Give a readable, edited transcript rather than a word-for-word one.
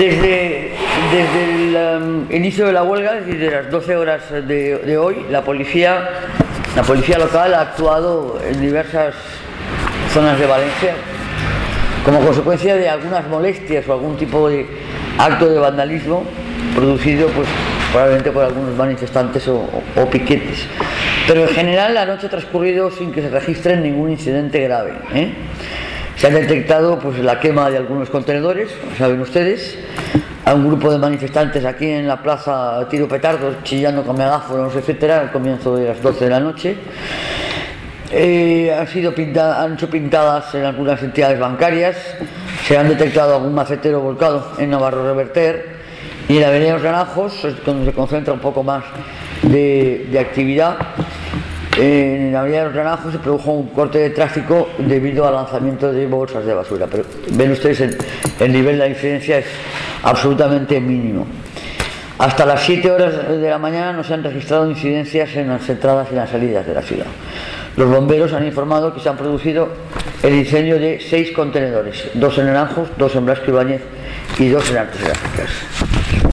Desde el inicio de la huelga, es decir, de las 12 horas de hoy, la policía local ha actuado en diversas zonas de Valencia como consecuencia de algunas molestias o algún tipo de acto de vandalismo producido probablemente por algunos manifestantes o piquetes. Pero en general la noche ha transcurrido sin que se registre ningún incidente grave. Se ha detectado la quema de algunos contenedores, saben ustedes, a un grupo de manifestantes aquí en la plaza tiro petardos, chillando con megáfonos, etcétera, al comienzo de las 12 de la noche. Han hecho pintadas en algunas entidades bancarias, se han detectado algún macetero volcado en Navarro Reverter, y en la avenida Los Naranjos es donde se concentra un poco más de actividad. En la avenida Los Naranjos se produjo un corte de tráfico debido al lanzamiento de bolsas de basura, pero ven ustedes el nivel de la incidencia es absolutamente mínimo. Hasta las 7 horas de la mañana no se han registrado incidencias en las entradas y las salidas de la ciudad. Los bomberos han informado que se han producido el incendio de 6 contenedores, 2 en Naranjos, 2 en Blasco Ibáñez y 2 en Artes Gráficas.